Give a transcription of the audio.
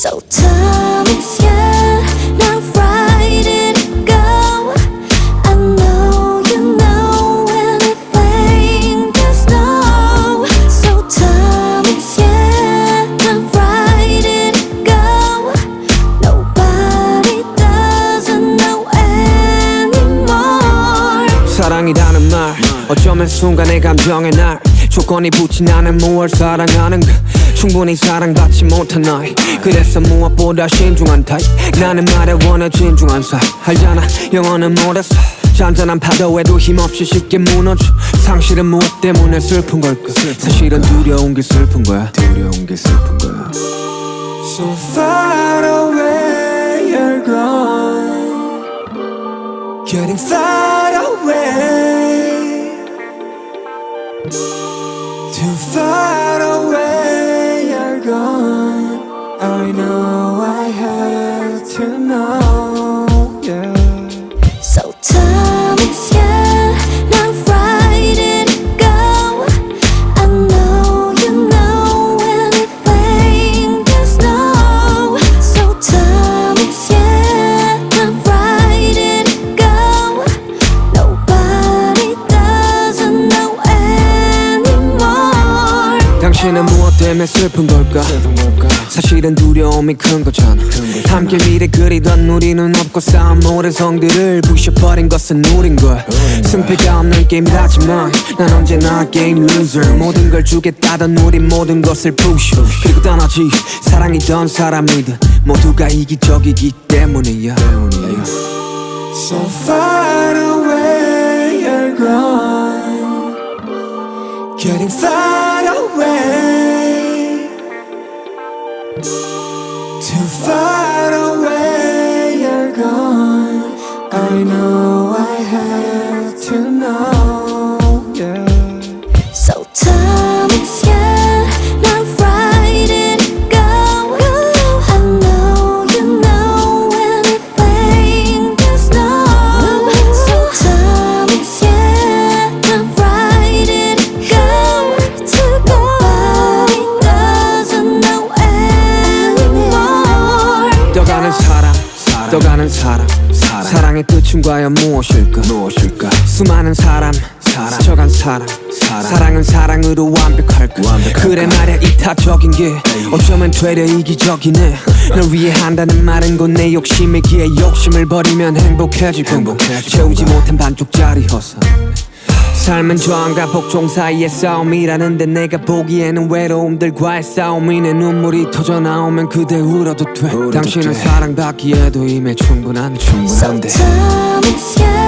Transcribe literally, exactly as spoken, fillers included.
So time is here, now right and go. I know you know anything there's no. So time is here, now right and go. Nobody doesn't know anymore. 사랑이라는 말 어쩌면 순간의 감정의 날 조건이 붙진 않은 무얼 사랑하는가 충분히 사랑받지 못한 나이 그래서 무엇보다 신중한 타입 나는 말에 원해 진중한 사이 알잖아 영어는 못했어 잔잔한 파도에도 힘없이 쉽게 무너져 상실은 무엇 때문에 슬픈 걸까 사실은 두려운 게 슬픈 거야 두려운 게 슬픈 거야 So far away you're gone Getting far away Too far away you're gone I know I have to know, yeah So time is here, now right and go. I know you know anything there's no. So time is here, now right and go. Nobody doesn't know anymore. 당신은 무엇 때문에 슬픈 걸까 사실은 두려움이 큰 거잖아 함께 미래 그리던 우리는 없고 쌓은 모든 성들을 부셔버린 것은 우린 거야 승패가 없는 게임이라지만 난 언제나 게임 루저 모든 걸 주겠다던 우린 모든 것을 부셔 그리고 떠나지 사랑이던 사람이든 모두가 이기적이기 때문이야 So far away you're gone Getting far away Too far away you're gone I know I have to know, yeah So time is here, now right and go. I know you know anything there's no. So time is here, now right and go. Nobody doesn't know anymore. 떠가는 사람 떠가는 사람 사랑의 끝은 과연 무엇일까 무엇일까 수많은 사람 스쳐간 사람 사랑은 사랑으로 완벽할까 그래 말야 이타적인 게 어쩌면 되려 이기적이네 널 위해 한다는 말은 곧 내 욕심이기에 욕심을 버리면 행복해지고 채우지 못한 반쪽짜리 허사 삶은 저항과 복종 사이의 싸움이라는데 내가 보기에는 외로움들과의 싸움이 내 눈물이 터져 나오면 그대 울어도 돼 당신은 사랑받기에도 이미 충분한 충분한데 So time is here.